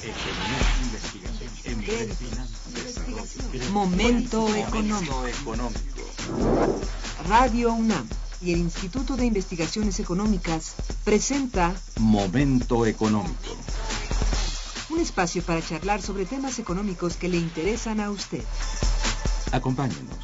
Momento económico. Radio UNAM y el Instituto de Investigaciones Económicas presenta Momento económico. Un espacio para charlar sobre temas económicos que le interesan a usted. Acompáñenos.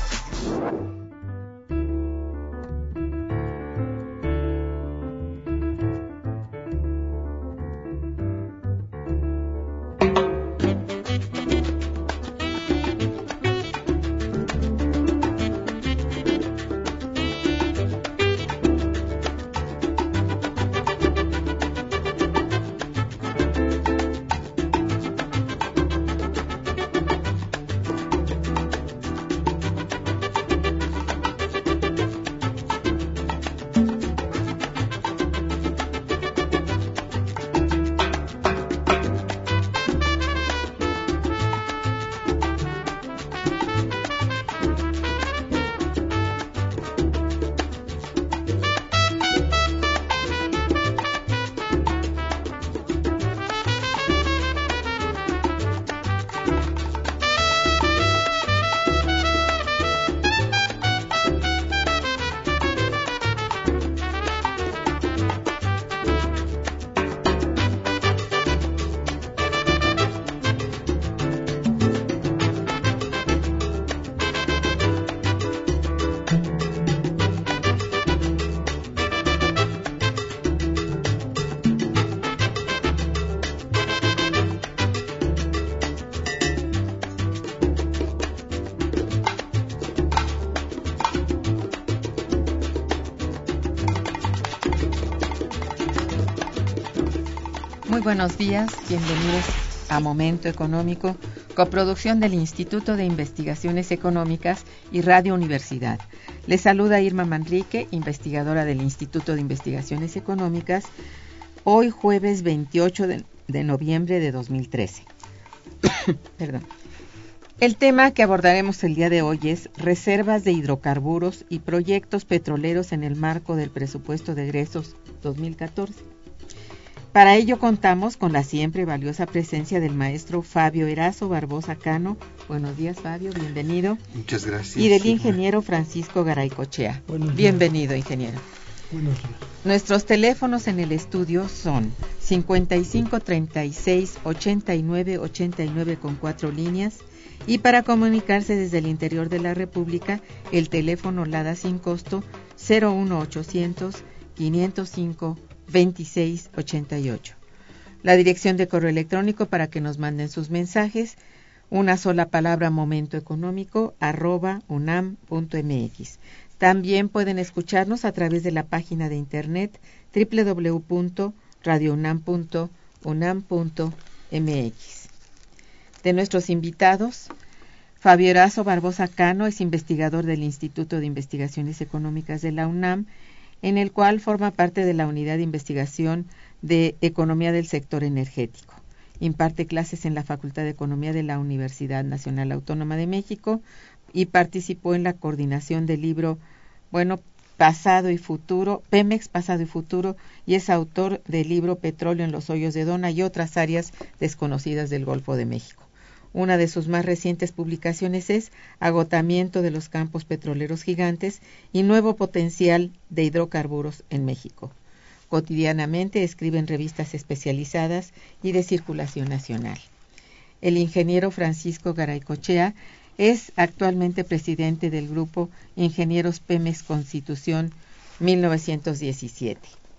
Muy buenos días, bienvenidos a Momento Económico, coproducción del Instituto de Investigaciones Económicas y Radio Universidad. Les saluda Irma Manrique, investigadora del Instituto de Investigaciones Económicas, hoy jueves 28 de noviembre de 2013. Perdón. El tema que abordaremos el día de hoy es reservas de hidrocarburos y proyectos petroleros en el marco del presupuesto de egresos 2014. Para ello contamos con la siempre valiosa presencia del maestro Fabio Erazo Barbosa Cano. Buenos días, Fabio, bienvenido. Muchas gracias. Y del ingeniero Francisco Garaycochea. Bienvenido, ingeniero. Buenos días. Nuestros teléfonos en el estudio son 55 36 89 89 con 4 líneas y para comunicarse desde el interior de la República, el teléfono LADA sin costo 01800 505 2688. La dirección de correo electrónico para que nos manden sus mensajes, una sola palabra momentoeconómico@unam.mx. También pueden escucharnos a través de la página de internet www.radiounam.unam.mx. De nuestros invitados, Fabio Erazo Barbosa Cano es investigador del Instituto de Investigaciones Económicas de la UNAM, en el cual forma parte de la Unidad de Investigación de Economía del Sector Energético. Imparte clases en la Facultad de Economía de la Universidad Nacional Autónoma de México y participó en la coordinación del libro, Pasado y Futuro, Pemex, Pasado y Futuro, y es autor del libro Petróleo en los hoyos de Dona y otras áreas desconocidas del Golfo de México. Una de sus más recientes publicaciones es Agotamiento de los campos petroleros gigantes y nuevo potencial de hidrocarburos en México. Cotidianamente escribe en revistas especializadas y de circulación nacional. El ingeniero Francisco Garaycochea es actualmente presidente del grupo Ingenieros Pemex Constitución 1917.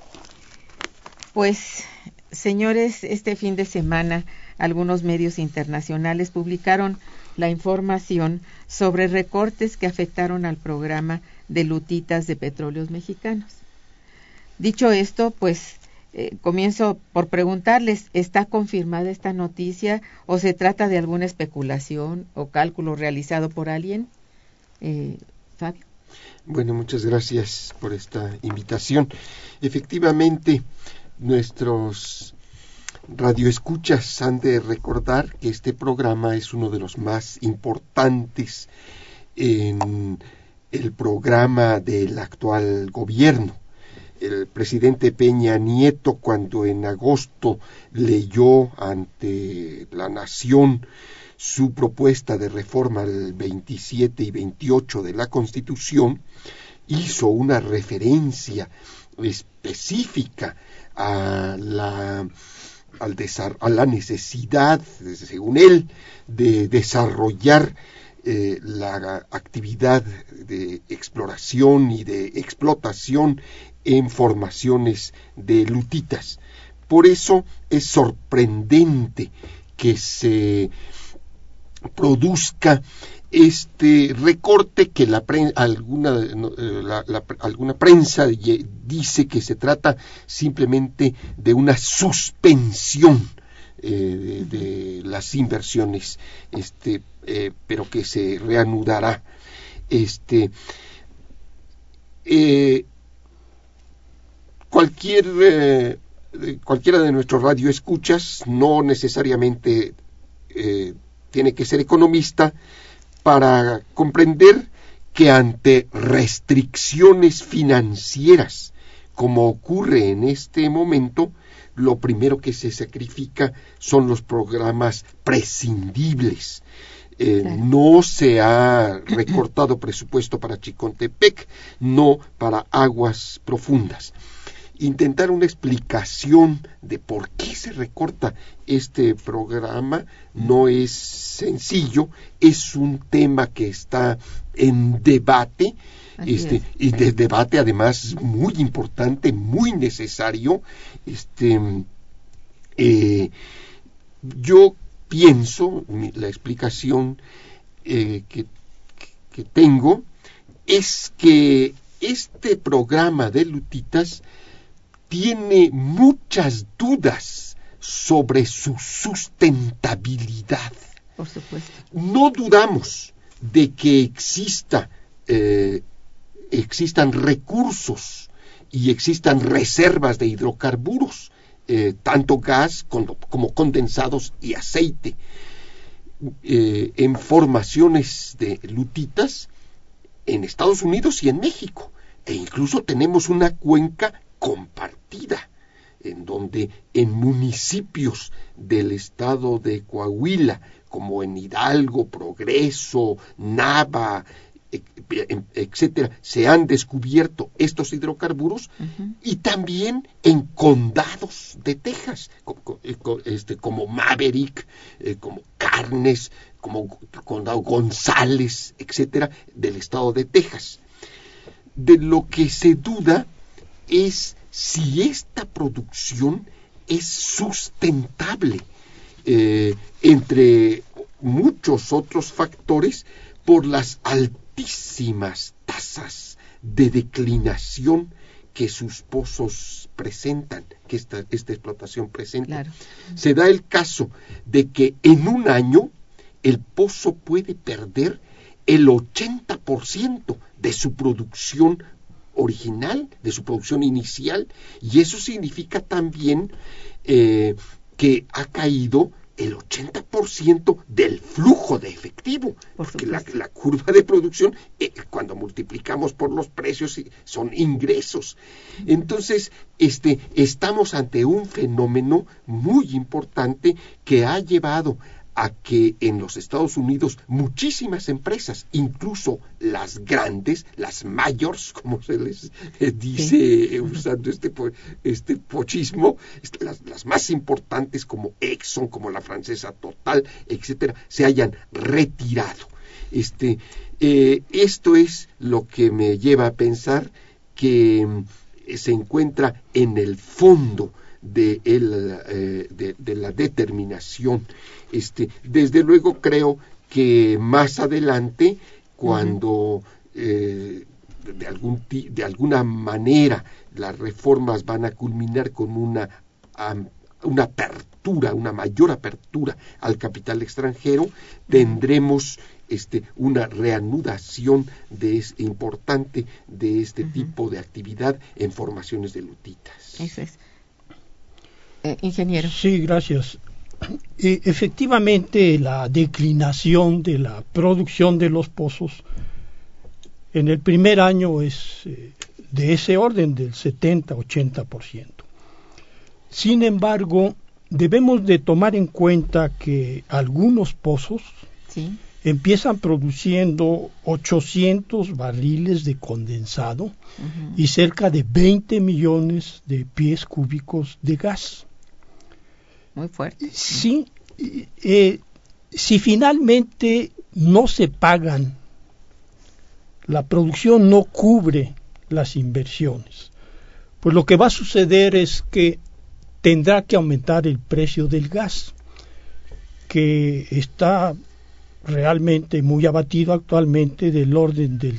Pues, señores, este fin de semana algunos medios internacionales publicaron la información sobre recortes que afectaron al programa de lutitas de petróleos mexicanos. Dicho esto, pues comienzo por preguntarles, ¿está confirmada esta noticia o se trata de alguna especulación o cálculo realizado por alguien? Fabio. Bueno, muchas gracias por esta invitación. Efectivamente, nuestros radioescuchas han de recordar que este programa es uno de los más importantes en el programa del actual gobierno. el presidente Peña Nieto, cuando en agosto leyó ante la nación su propuesta de reforma al 27 y 28 de la Constitución, hizo una referencia específica a la necesidad, según él, de desarrollar la actividad de exploración y de explotación en formaciones de lutitas. Por eso es sorprendente que se produzca este recorte que alguna prensa dice que se trata simplemente de una suspensión de las inversiones, pero que se reanudará. Cualquiera de nuestros radioescuchas, no necesariamente tiene que ser economista para comprender que ante restricciones financieras, como ocurre en este momento, lo primero que se sacrifica son los programas prescindibles. No se ha recortado presupuesto para Chicontepec, no para aguas profundas. Intentar una explicación de por qué se recorta este programa no es sencillo, es un tema que está en debate, y de debate además muy importante, muy necesario. Yo pienso, la explicación que tengo es que este programa de lutitas tiene muchas dudas sobre su sustentabilidad. Por supuesto. No dudamos de que existan recursos y existan reservas de hidrocarburos, tanto gas como condensados y aceite, en formaciones de lutitas en Estados Unidos y en México, e incluso tenemos una cuenca compartida, en donde en municipios del estado de Coahuila, como en Hidalgo, Progreso, Nava, etcétera, se han descubierto estos hidrocarburos, y también en condados de Texas, como Maverick, como Carnes, como condado González, etcétera, del estado de Texas. De lo que se duda es si esta producción es sustentable, entre muchos otros factores, por las altísimas tasas de declinación que sus pozos presentan, que esta explotación presenta. Claro. Se da el caso de que en un año el pozo puede perder el 80% de su producción original, de su producción inicial, y eso significa también que ha caído el 80% del flujo de efectivo, porque la curva de producción, cuando multiplicamos por los precios, son ingresos. Entonces, estamos ante un fenómeno muy importante que ha llevado a que en los Estados Unidos muchísimas empresas, incluso las grandes, las mayors, como se les dice, usando este pochismo, las más importantes como Exxon, como la francesa Total, etcétera, se hayan retirado. Esto es lo que me lleva a pensar que se encuentra en el fondo de la determinación. Desde luego creo que más adelante, cuando de alguna manera las reformas van a culminar con una apertura, una mayor apertura al capital extranjero, tendremos una reanudación importante de este tipo de actividad en formaciones de lutitas. Eso es. Ingeniero. Sí, gracias. Efectivamente, la declinación de la producción de los pozos en el primer año es de ese orden del 70-80%. Sin embargo, debemos de tomar en cuenta que algunos pozos Sí. empiezan produciendo 800 barriles de condensado y cerca de 20 millones de pies cúbicos de gas. Muy fuerte. Sí, si finalmente no se pagan, la producción no cubre las inversiones, pues lo que va a suceder es que tendrá que aumentar el precio del gas, que está realmente muy abatido actualmente, del orden del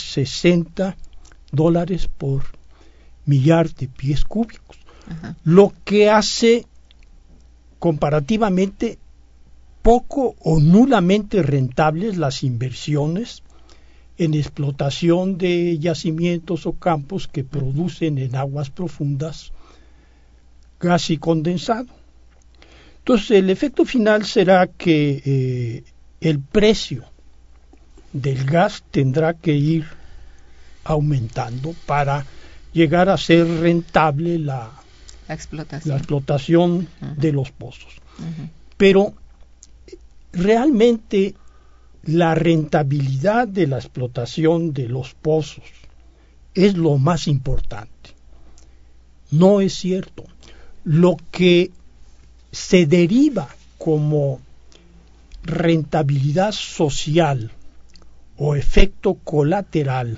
$3.60 por millar de pies cúbicos, lo que hace comparativamente poco o nulamente rentables las inversiones en explotación de yacimientos o campos que producen en aguas profundas gas y condensado. Entonces, el efecto final será que el precio del gas tendrá que ir aumentando para llegar a ser rentable la explotación de los pozos. Pero realmente la rentabilidad de la explotación de los pozos es lo más importante. No es cierto. Lo que se deriva como rentabilidad social o efecto colateral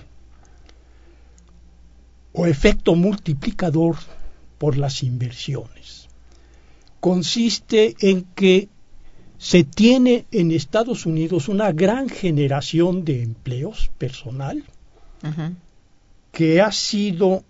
o efecto multiplicador por las inversiones consiste en que se tiene en Estados Unidos una gran generación de empleos personal que ha sido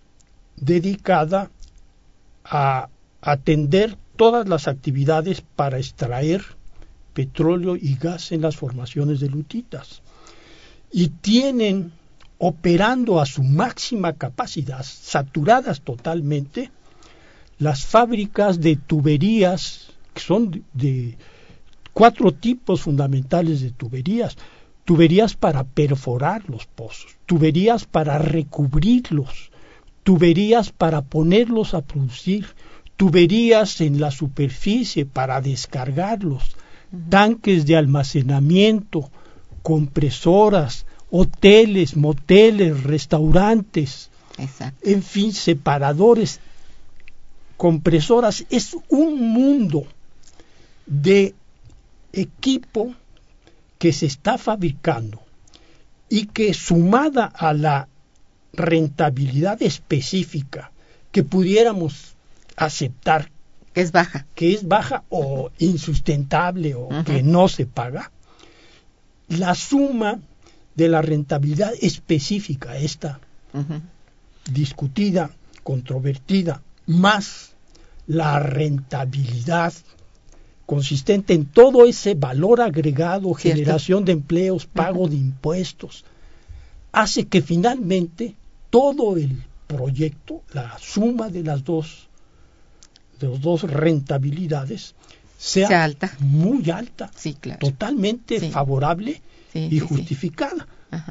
dedicada a atender todas las actividades para extraer petróleo y gas en las formaciones de lutitas, y tienen operando a su máxima capacidad, saturadas totalmente, las fábricas de tuberías, que son de 4 tipos fundamentales de tuberías: tuberías para perforar los pozos, tuberías para recubrirlos, tuberías para ponerlos a producir, tuberías en la superficie para descargarlos, tanques de almacenamiento, compresoras, hoteles, moteles, restaurantes, en fin, separadores, compresoras. Es un mundo de equipo que se está fabricando y que, sumada a la rentabilidad específica que pudiéramos aceptar que es baja o insustentable o que no se paga, la suma de la rentabilidad específica, esta discutida, controvertida, más la rentabilidad consistente en todo ese valor agregado, generación de empleos, pago de impuestos, hace que finalmente todo el proyecto, la suma de las dos rentabilidades, sea alta, muy alta, totalmente favorable y justificada.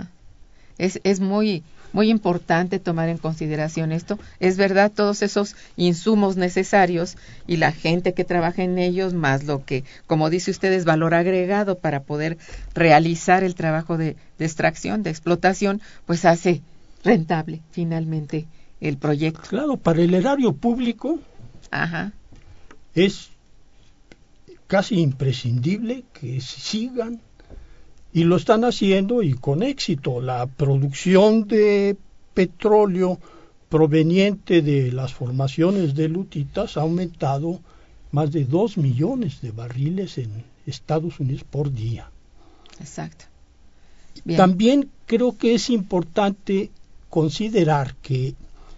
Es muy importante tomar en consideración esto. Es verdad, todos esos insumos necesarios y la gente que trabaja en ellos, más lo que, como dice usted, es valor agregado para poder realizar el trabajo de extracción, de explotación, pues hace rentable finalmente el proyecto. Claro, para el erario público es casi imprescindible que sigan, y lo están haciendo y con éxito. La producción de petróleo proveniente de las formaciones de lutitas ha aumentado más de 2 millones de barriles en Estados Unidos por día. Exacto. Bien. También creo que es importante considerar que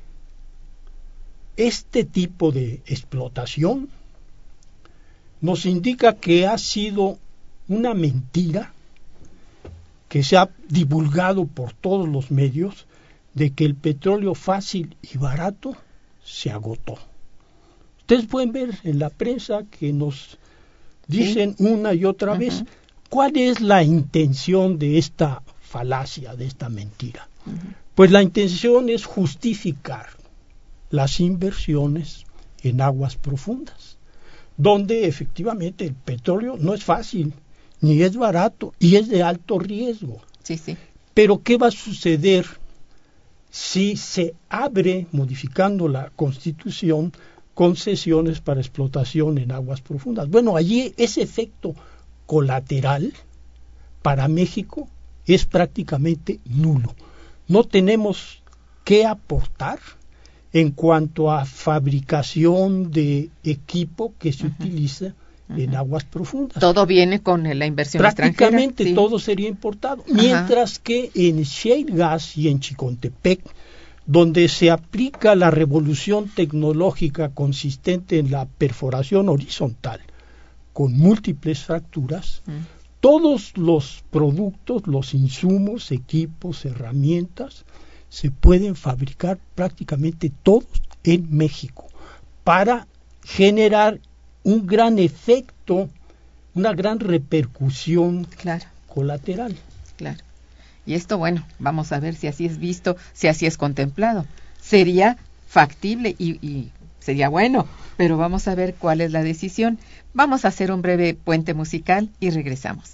este tipo de explotación nos indica que ha sido una mentira que se ha divulgado por todos los medios, de que el petróleo fácil y barato se agotó. Ustedes pueden ver en la prensa que nos dicen una y otra vez cuál es la intención de esta falacia, de esta mentira? Pues la intención es justificar las inversiones en aguas profundas, donde efectivamente el petróleo no es fácil, ni es barato, y es de alto riesgo. Sí, sí. Pero ¿qué va a suceder si se abre, modificando la Constitución, concesiones para explotación en aguas profundas? Bueno, allí ese efecto colateral para México es prácticamente nulo. No tenemos que aportar en cuanto a fabricación de equipo que se utiliza en aguas profundas. Todo viene con la inversión prácticamente extranjera. Todo sería importado. Mientras que en shale gas y en Chicontepec, donde se aplica la revolución tecnológica consistente en la perforación horizontal con múltiples fracturas, todos los productos, los insumos, equipos, herramientas, se pueden fabricar prácticamente todos en México para generar un gran efecto, una gran repercusión colateral. Claro. Y esto, bueno, vamos a ver si así es visto, si así es contemplado. Sería factible y sería bueno, pero vamos a ver cuál es la decisión. Vamos a hacer un breve puente musical y regresamos.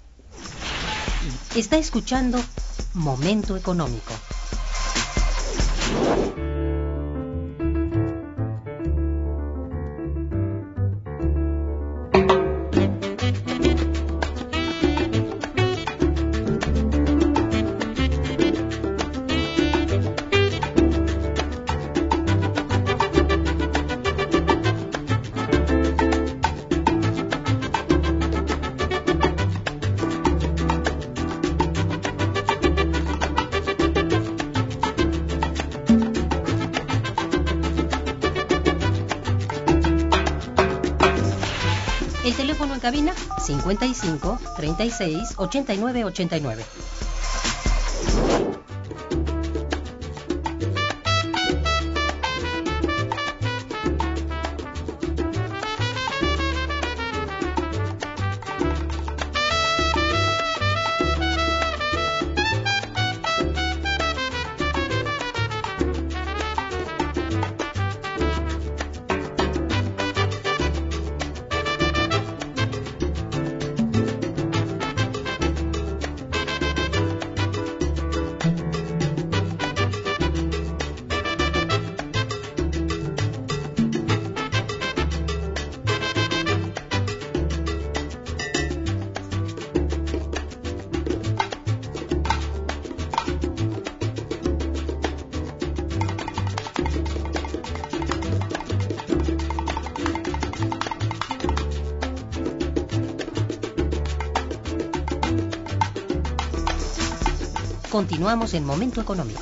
Está escuchando Momento Económico. El teléfono en cabina 55 36 89 89. Continuamos en Momento Económico.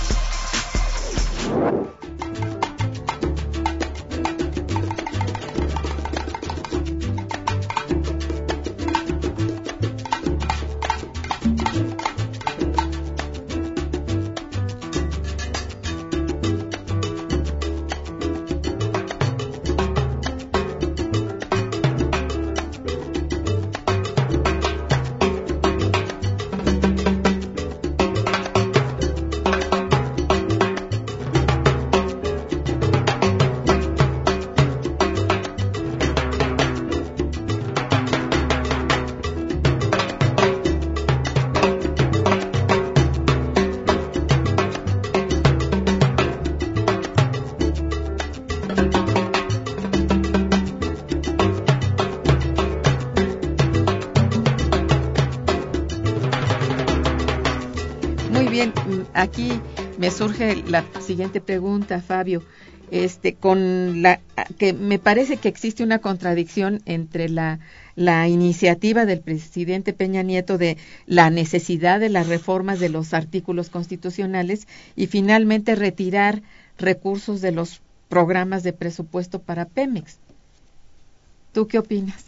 Aquí me surge la siguiente pregunta, Fabio, con la que me parece que existe una contradicción entre la iniciativa del presidente Peña Nieto de la necesidad de las reformas de los artículos constitucionales y finalmente retirar recursos de los programas de presupuesto para Pemex. ¿Tú qué opinas?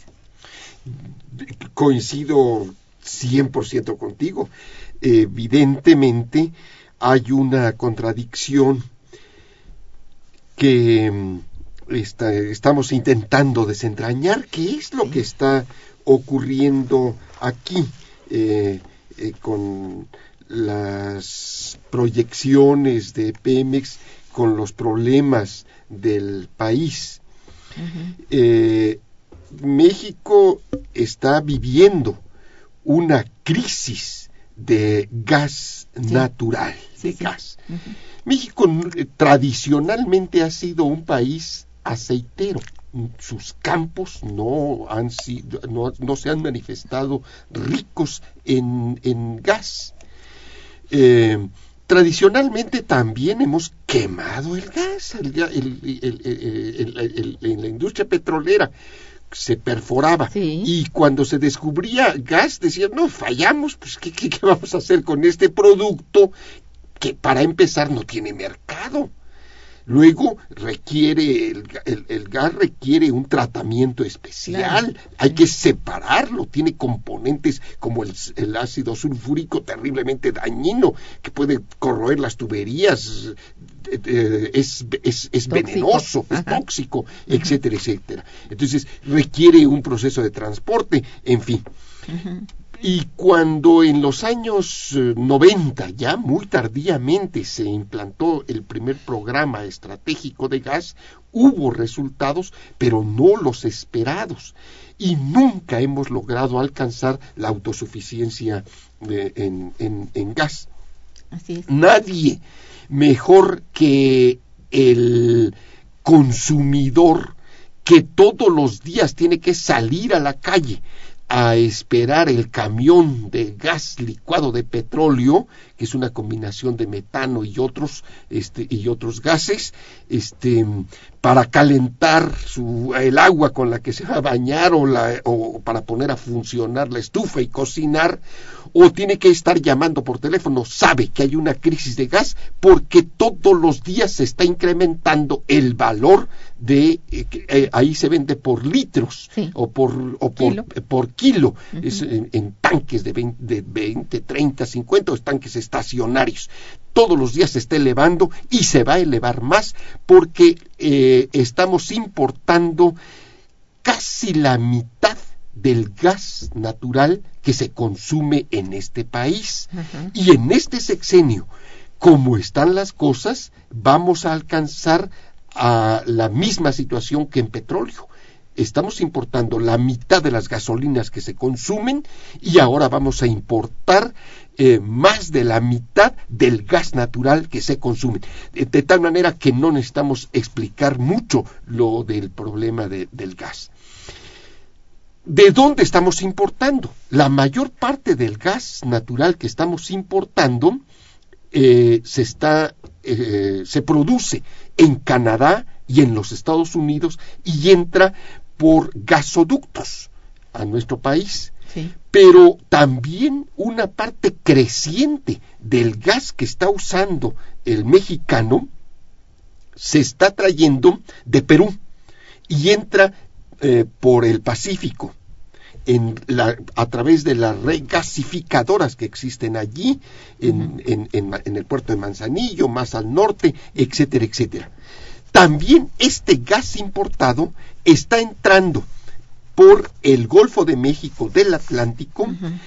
Coincido 100% contigo. Evidentemente hay una contradicción que estamos intentando desentrañar. ¿Qué es lo que está ocurriendo aquí? con las proyecciones de Pemex, con los problemas del país. México está viviendo una crisis de gas natural, gas. México tradicionalmente ha sido un país aceitero. Sus campos no se han manifestado ricos en gas. Tradicionalmente también hemos quemado el gas en la industria petrolera. Se perforaba y cuando se descubría gas decían, no, fallamos, pues ¿qué vamos a hacer con este producto que para empezar no tiene mercado? Luego el gas requiere un tratamiento especial, hay que separarlo, tiene componentes como el ácido sulfúrico terriblemente dañino que puede corroer las tuberías, es venenoso, es tóxico, etcétera, etcétera. Entonces requiere un proceso de transporte, en fin. Y cuando en los años 90, ya muy tardíamente, se implantó el primer programa estratégico de gas, hubo resultados, pero no los esperados. Y nunca hemos logrado alcanzar la autosuficiencia en gas. Así es. Nadie mejor que el consumidor, que todos los días tiene que salir a la calle a esperar el camión de gas licuado de petróleo, que es una combinación de metano y otros gases, para calentar el agua con la que se va a bañar o para poner a funcionar la estufa y cocinar, o tiene que estar llamando por teléfono, sabe que hay una crisis de gas porque todos los días se está incrementando el valor de ahí se vende por litros o por kilo, es en tanques de 20, 30, 50 tanques estacionarios. Todos los días se está elevando y se va a elevar más porque estamos importando casi la mitad del gas natural que se consume en este país. Y en este sexenio, como están las cosas, vamos a alcanzar a la misma situación que en petróleo. Estamos importando la mitad de las gasolinas que se consumen y ahora vamos a importar más de la mitad del gas natural que se consume. De tal manera que no necesitamos explicar mucho lo del problema del gas. ¿De dónde estamos importando? La mayor parte del gas natural que estamos importando se produce en Canadá y en los Estados Unidos y entra por gasoductos a nuestro país. Pero también una parte creciente del gas que está usando el mexicano se está trayendo de Perú y entra por el Pacífico a través de las regasificadoras que existen allí en el puerto de Manzanillo, más al norte, etcétera, etcétera. También este gas importado está entrando por el Golfo de México del Atlántico,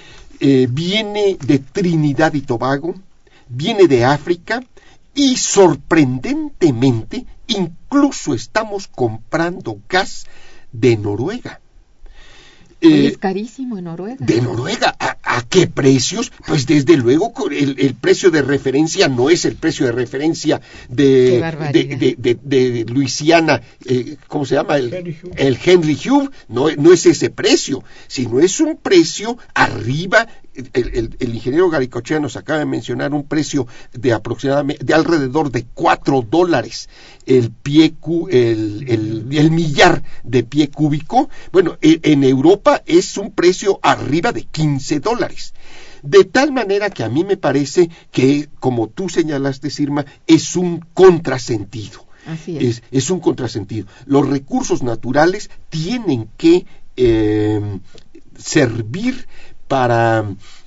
viene de Trinidad y Tobago, viene de África y sorprendentemente incluso estamos comprando gas de Noruega. Es carísimo en Noruega. ¿De Noruega? ¿A qué precios? Pues desde luego el precio de referencia no es el precio de referencia de Luisiana, ¿cómo se llama? El Henry Hub, no es ese precio, sino es un precio arriba. El ingeniero Garicochea nos acaba de mencionar un precio de aproximadamente de alrededor de $4 el millar de pie cúbico. Bueno, en Europa es un precio arriba de $15. De tal manera que a mí me parece que, como tú señalaste, Sirma, es un contrasentido. Así es. Es un contrasentido. Los recursos naturales tienen que servir para,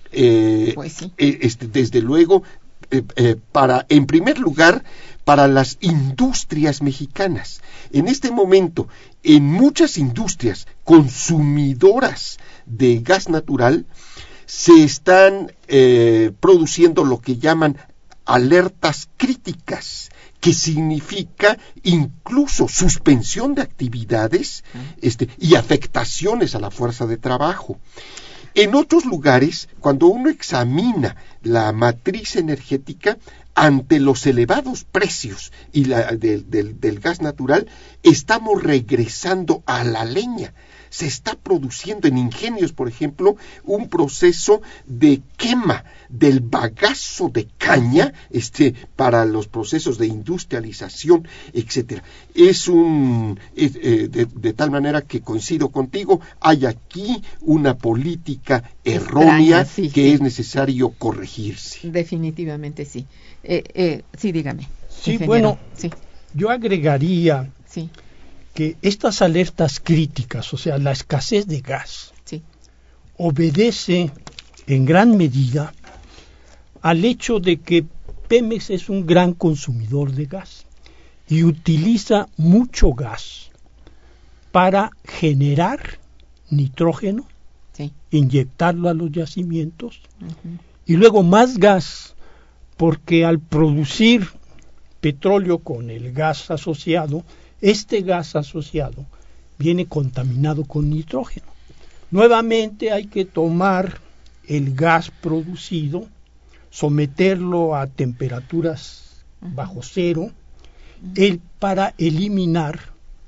desde luego, para, en primer lugar, para las industrias mexicanas. En este momento, en muchas industrias consumidoras de gas natural, se están produciendo lo que llaman alertas críticas, que significa incluso suspensión de actividades y afectaciones a la fuerza de trabajo. En otros lugares, cuando uno examina la matriz energética, ante los elevados precios y del gas natural, estamos regresando a la leña. Se está produciendo en ingenios, por ejemplo, un proceso de quema del bagazo de caña para los procesos de industrialización, etcétera. De tal manera que coincido contigo, hay aquí una política errónea extraña, que es necesario corregirse. Definitivamente sí. Sí, dígame. Sí, ingeniero. bueno, sí. Yo agregaría Sí. que estas alertas críticas, o sea, la escasez de gas, Sí. obedece en gran medida al hecho de que Pemex es un gran consumidor de gas y utiliza mucho gas para generar nitrógeno, Sí. inyectarlo a los yacimientos, Uh-huh. y luego más gas, porque al producir petróleo con el gas asociado, este gas asociado viene contaminado con nitrógeno. Nuevamente hay que tomar el gas producido, someterlo a temperaturas bajo cero, para eliminar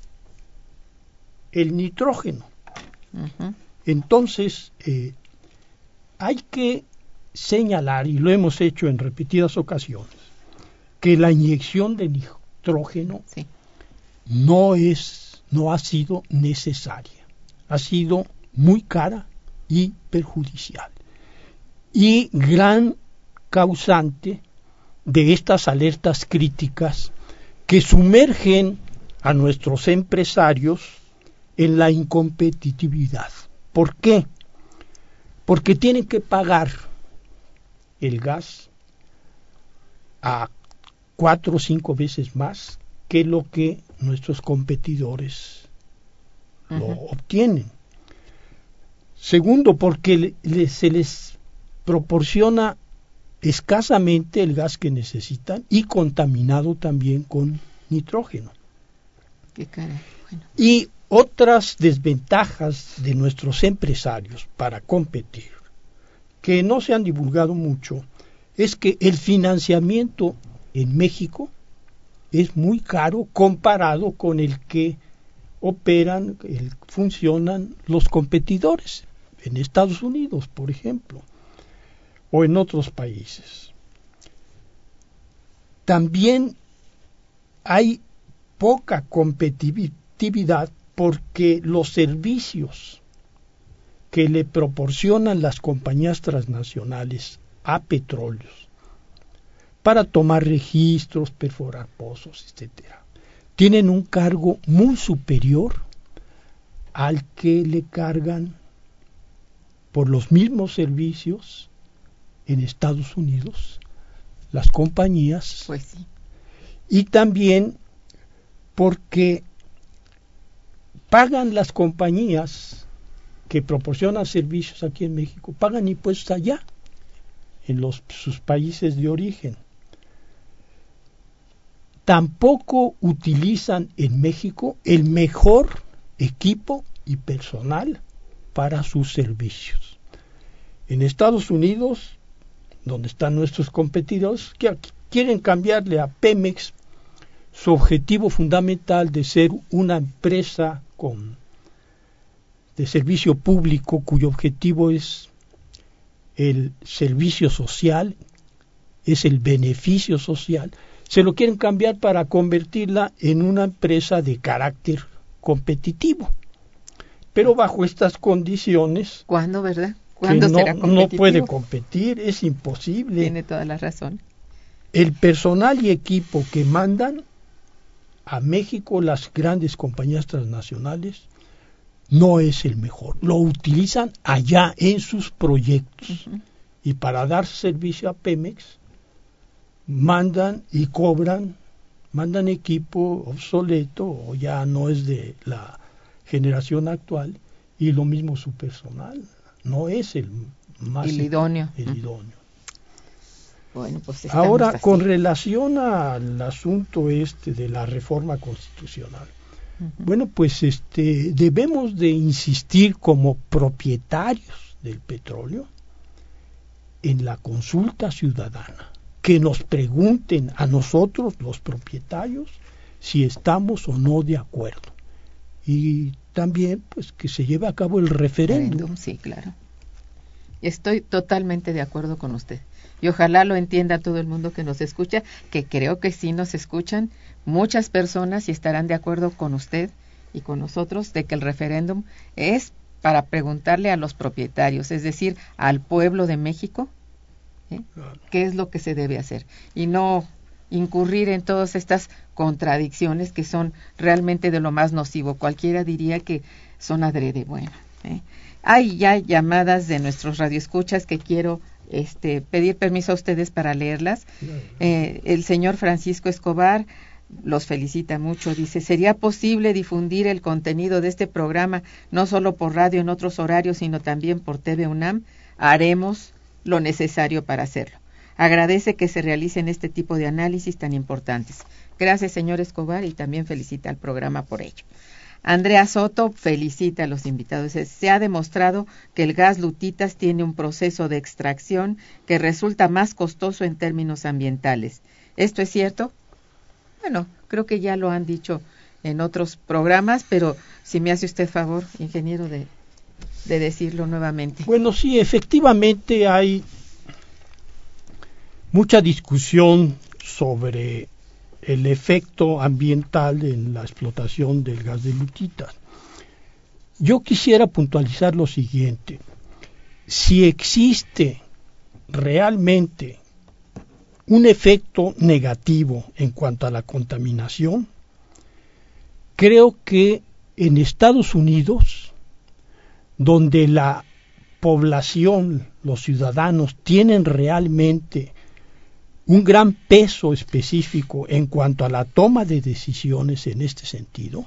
el nitrógeno. Uh-huh. Entonces, hay que señalar, y lo hemos hecho en repetidas ocasiones, que la inyección de nitrógeno Sí. no ha sido necesaria, ha sido muy cara y perjudicial, y gran causante de estas alertas críticas que sumergen a nuestros empresarios en la incompetitividad. ¿Por qué? Porque tienen que pagar el gas a 4 o 5 veces más que lo que nuestros competidores lo obtienen. Segundo, porque se les proporciona escasamente el gas que necesitan y contaminado también con nitrógeno. Qué caray. Bueno. Y otras desventajas de nuestros empresarios para competir, que no se han divulgado mucho, es que el financiamiento en México es muy caro comparado con el que funcionan los competidores en Estados Unidos, por ejemplo, o en otros países. También hay poca competitividad porque los servicios que le proporcionan las compañías transnacionales a petróleos para tomar registros, perforar pozos, etcétera, tienen un cargo muy superior al que le cargan por los mismos servicios en Estados Unidos las compañías. Pues sí. Y también porque pagan las compañías que proporcionan servicios aquí en México, pagan impuestos allá, en sus países de origen. Tampoco utilizan en México el mejor equipo y personal para sus servicios. En Estados Unidos, donde están nuestros competidores, quieren cambiarle a Pemex su objetivo fundamental de ser una empresa de servicio público cuyo objetivo es el servicio social, es el beneficio social. Se lo quieren cambiar para convertirla en una empresa de carácter competitivo. Pero bajo estas condiciones, ¿cuándo, verdad? ¿Cuándo será competitivo? No puede competir, es imposible. Tiene toda la razón. El personal y equipo que mandan a México las grandes compañías transnacionales no es el mejor. Lo utilizan allá en sus proyectos. Uh-huh. Y para dar servicio a Pemex, mandan y cobran, mandan equipo obsoleto o ya no es de la generación actual, y lo mismo su personal. no es el más idóneo. Bueno, pues ahora, así. con relación al asunto de la reforma constitucional, bueno, pues debemos de insistir como propietarios del petróleo en la consulta ciudadana, que nos pregunten a nosotros, los propietarios, si estamos o no de acuerdo. Y también, pues, que se lleve a cabo el referéndum. Sí, claro. Estoy totalmente de acuerdo con usted. Y ojalá lo entienda todo el mundo que nos escucha, que creo que sí nos escuchan muchas personas y estarán de acuerdo con usted y con nosotros de que el referéndum es para preguntarle a los propietarios, es decir, al pueblo de México, qué es lo que se debe hacer y no incurrir en todas estas contradicciones que son realmente de lo más nocivo. Cualquiera diría que son adrede. Bueno, hay ya llamadas de nuestros radioescuchas que quiero pedir permiso a ustedes para leerlas. El señor Francisco Escobar los felicita mucho, dice: ¿sería posible difundir el contenido de este programa no solo por radio en otros horarios, sino también por TV UNAM? Haremos lo necesario para hacerlo. Agradece que se realicen este tipo de análisis tan importantes. Gracias, señor Escobar, y también felicita al programa por ello. Andrea Soto felicita a los invitados. Se ha demostrado que el gas Lutitas tiene un proceso de extracción que resulta más costoso en términos ambientales. ¿Esto es cierto? Bueno, creo que ya lo han dicho en otros programas, pero si me hace usted favor, ingeniero, de decirlo nuevamente. Bueno, sí, efectivamente hay mucha discusión sobre el efecto ambiental en la explotación del gas de Lutitas. Yo quisiera puntualizar lo siguiente: si existe realmente un efecto negativo en cuanto a la contaminación, creo que en Estados Unidos, donde la población, los ciudadanos, tienen realmente un gran peso específico en cuanto a la toma de decisiones en este sentido,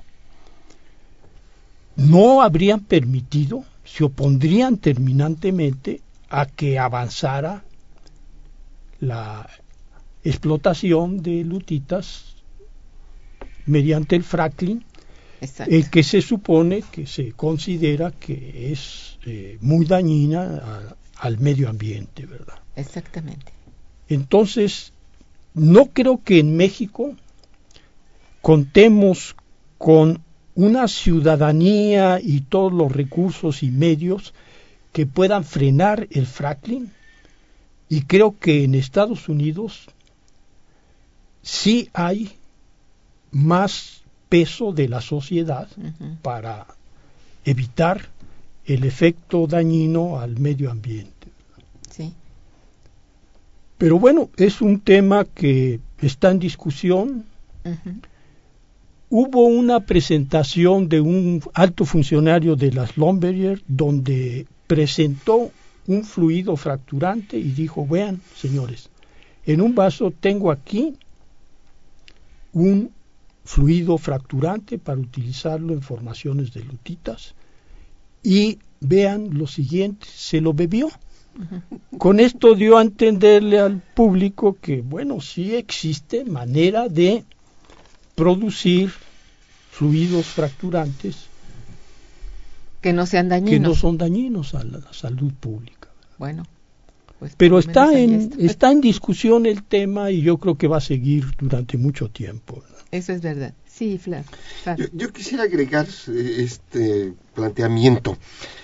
no habrían permitido, se opondrían terminantemente a que avanzara la explotación de Lutitas mediante el fracking, que se supone, que se considera que es muy dañina al medio ambiente, ¿verdad? Exactamente. Entonces, no creo que en México contemos con una ciudadanía y todos los recursos y medios que puedan frenar el fracking, y creo que en Estados Unidos sí hay más peso de la sociedad para evitar el efecto dañino al medio ambiente. Sí. Pero bueno, es un tema que está en discusión. Hubo una presentación de un alto funcionario de las Schlumberger donde presentó un fluido fracturante y dijo: vean, señores, en un vaso tengo aquí un fluido fracturante para utilizarlo en formaciones de lutitas, y vean lo siguiente, se lo bebió. Con esto dio a entenderle al público que, bueno, sí existe manera de producir fluidos fracturantes que no sean dañinos, que no son dañinos a la salud pública. Bueno, pues pero está en discusión el tema, y yo creo que va a seguir durante mucho tiempo, ¿verdad? Eso es verdad. Sí, Flavio. Yo quisiera agregar este planteamiento.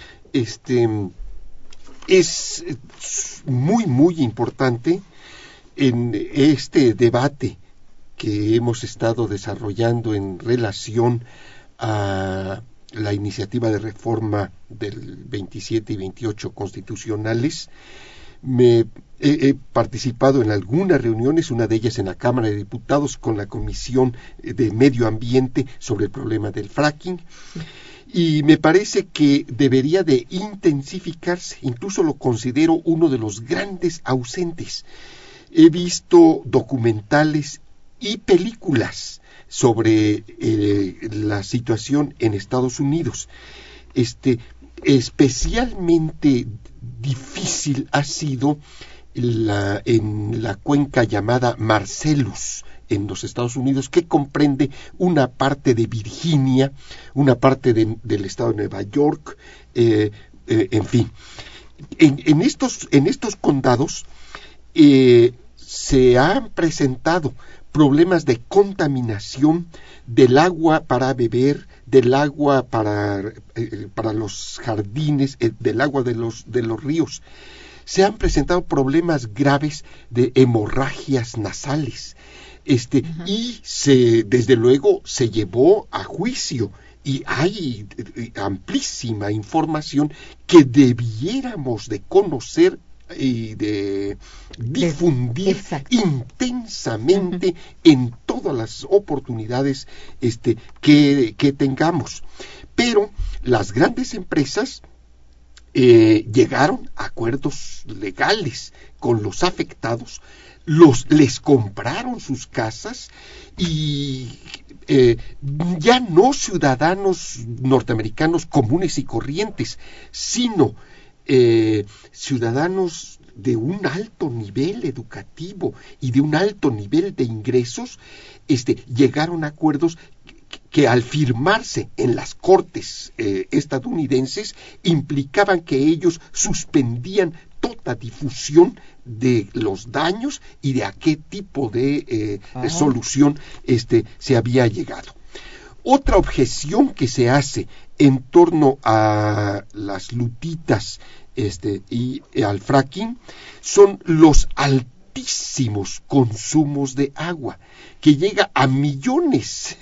Es muy, muy importante en este debate que hemos estado desarrollando en relación a la iniciativa de reforma del 27 y 28 constitucionales. He participado en algunas reuniones, una de ellas en la Cámara de Diputados con la Comisión de Medio Ambiente sobre el problema del fracking. Y me parece que debería de intensificarse, incluso lo considero uno de los grandes ausentes. He visto documentales y películas sobre la situación en Estados Unidos. Especialmente difícil ha sido en la cuenca llamada Marcellus, en los Estados Unidos, que comprende una parte de Virginia, una parte del estado de Nueva York, en fin. En estos condados se han presentado problemas de contaminación del agua para beber, del agua para los jardines, del agua de los ríos. Se han presentado problemas graves de hemorragias nasales. Y desde luego se llevó a juicio, y hay amplísima información que debiéramos de conocer y de difundir intensamente en todas las oportunidades que tengamos. Pero las grandes empresas llegaron a acuerdos legales con los afectados, les compraron sus casas y ya no ciudadanos norteamericanos comunes y corrientes, sino ciudadanos de un alto nivel educativo y de un alto nivel de ingresos, llegaron a acuerdos que al firmarse en las cortes estadounidenses implicaban que ellos suspendían toda difusión de los daños y de a qué tipo de solución se había llegado. Otra objeción que se hace en torno a las lutitas y al fracking son los altísimos consumos de agua, que llega a millones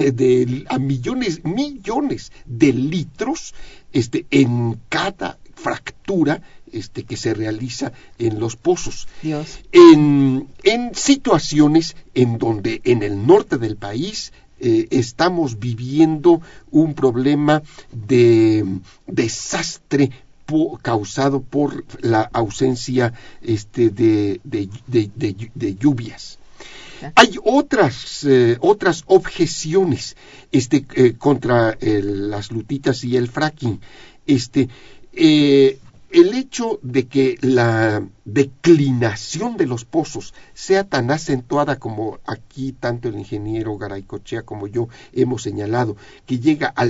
de litros en cada fractura que se realiza en los pozos. Dios. En situaciones en donde en el norte del país estamos viviendo un problema de desastre causado por la ausencia de lluvias. Hay otras objeciones contra las lutitas y el fracking. El hecho de que la declinación de los pozos sea tan acentuada como aquí tanto el ingeniero Garaycochea como yo hemos señalado, que llega al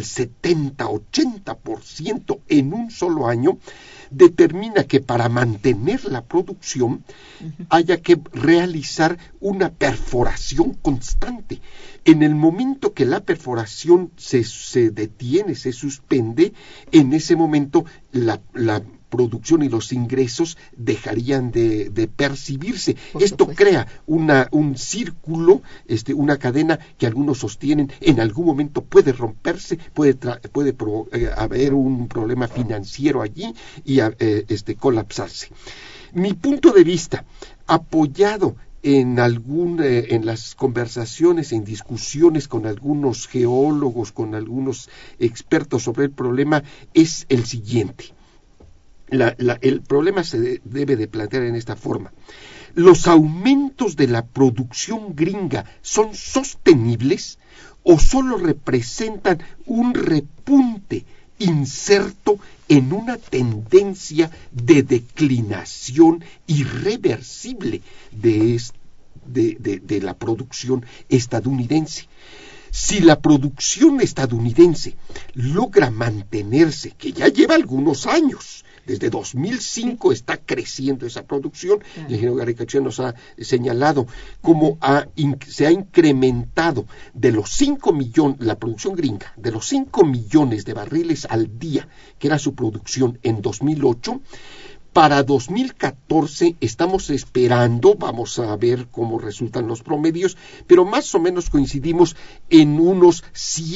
70-80% en un solo año, determina que para mantener la producción haya que realizar una perforación constante. En el momento que la perforación se detiene, se suspende, en ese momento la producción y los ingresos dejarían de percibirse. Esto crea un círculo, una cadena que algunos sostienen, en algún momento puede romperse, puede haber un problema financiero allí y colapsarse. Mi punto de vista, apoyado en las conversaciones, en discusiones con algunos geólogos, con algunos expertos sobre el problema, es el siguiente. El problema se debe de plantear en esta forma. ¿Los aumentos de la producción gringa son sostenibles o solo representan un repunte inserto en una tendencia de declinación irreversible de la producción estadounidense? Si la producción estadounidense logra mantenerse, que ya lleva algunos años, desde 2005 está creciendo esa producción, el ingeniero Garaycochea nos ha señalado cómo se ha incrementado de los 5 millones, la producción gringa, de los 5 millones de barriles al día, que era su producción en 2008, para 2014 estamos esperando, vamos a ver cómo resultan los promedios, pero más o menos coincidimos en unos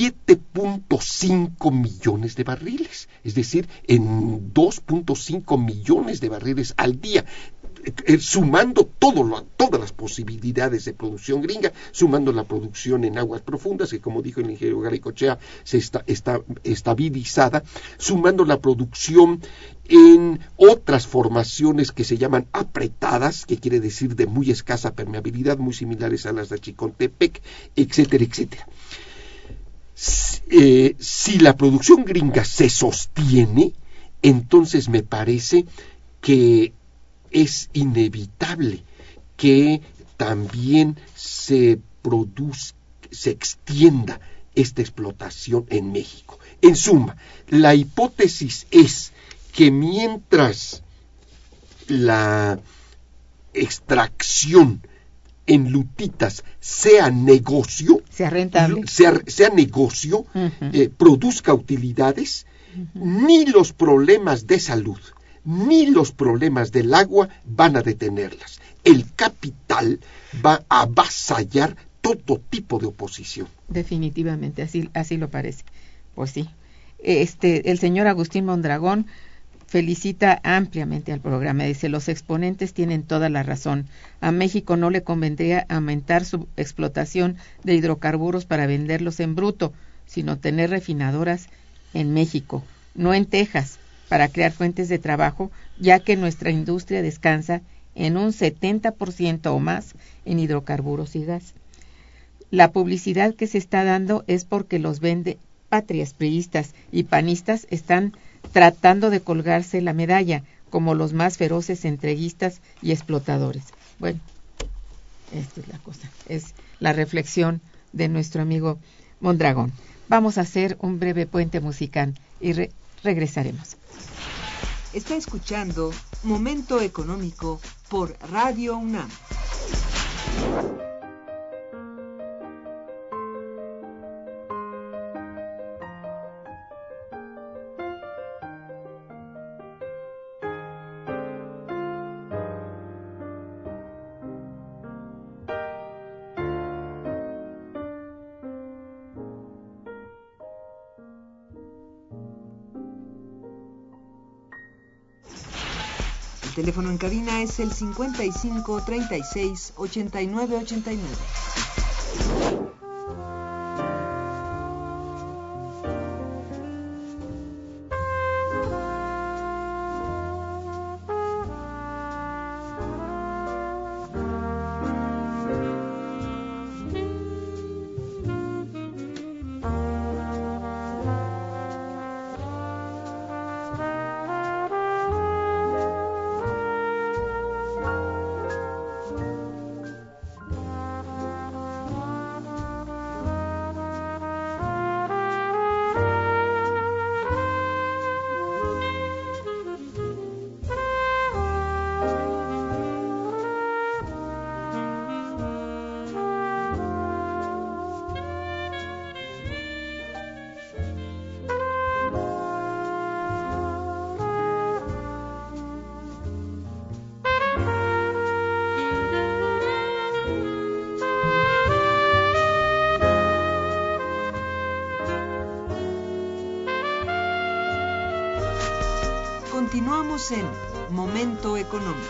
7.5 millones de barriles, es decir, en 2.5 millones de barriles al día, sumando todas las posibilidades de producción gringa, sumando la producción en aguas profundas, que como dijo el ingeniero Garaycochea, está estabilizada, sumando la producción en otras formaciones que se llaman apretadas, que quiere decir de muy escasa permeabilidad, muy similares a las de Chicontepec, etcétera, etcétera. Si la producción gringa se sostiene, entonces me parece que es inevitable que también se extienda esta explotación en México. En suma, la hipótesis es que mientras la extracción en lutitas sea negocio, sea rentable, sea negocio, produzca utilidades, ni los problemas de salud ni los problemas del agua van a detenerlas. El capital va a avasallar todo tipo de oposición. Definitivamente, así lo parece. Pues sí. El señor Agustín Mondragón felicita ampliamente al programa. Dice, los exponentes tienen toda la razón. A México no le convendría aumentar su explotación de hidrocarburos para venderlos en bruto, sino tener refinadoras en México, no en Texas, para crear fuentes de trabajo, ya que nuestra industria descansa en un 70% o más en hidrocarburos y gas. La publicidad que se está dando es porque los patrias priistas y panistas están tratando de colgarse la medalla como los más feroces entreguistas y explotadores. Bueno, esta es la cosa, es la reflexión de nuestro amigo Mondragón. Vamos a hacer un breve puente musical y regresaremos. Está escuchando Momento Económico por Radio UNAM. El teléfono en cabina es el 55 36 89 89. Continuamos en Momento Económico.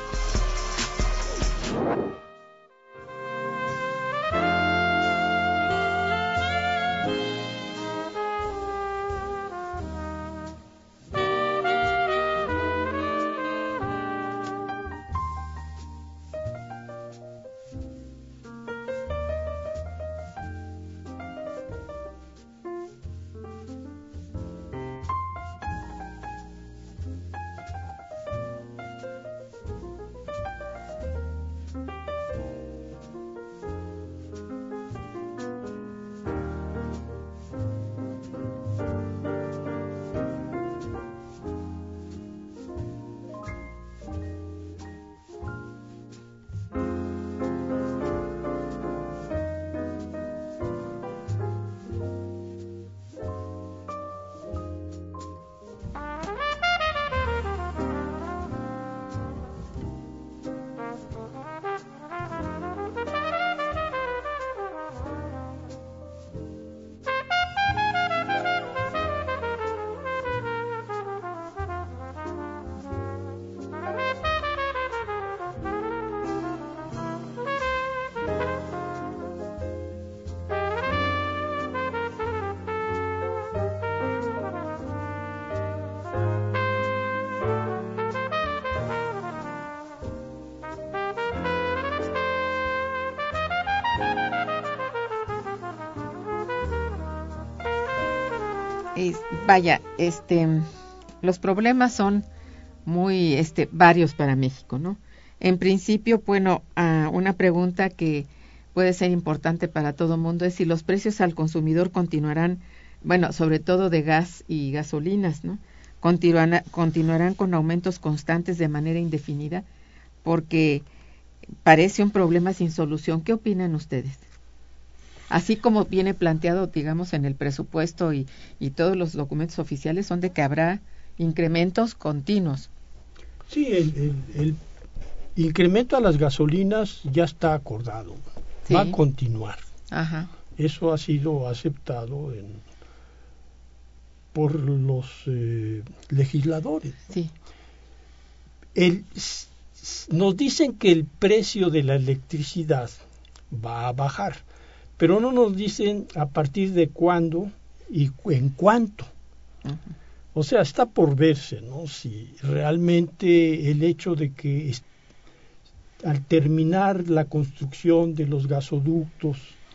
Los problemas son muy varios para México, ¿no? En principio, bueno, una pregunta que puede ser importante para todo el mundo es si los precios al consumidor continuarán, bueno, sobre todo de gas y gasolinas, ¿no? Continuarán con aumentos constantes de manera indefinida, porque parece un problema sin solución. ¿Qué opinan ustedes? Así como viene planteado, digamos, en el presupuesto y todos los documentos oficiales son de que habrá incrementos continuos. Sí, el incremento a las gasolinas ya está acordado, ¿sí? Va a continuar. Ajá. Eso ha sido aceptado por los legisladores. Sí. Nos dicen que el precio de la electricidad va a bajar, pero no nos dicen a partir de cuándo y en cuánto. Uh-huh. O sea, está por verse, ¿no? Si realmente el hecho de que al terminar la construcción de los gasoductos,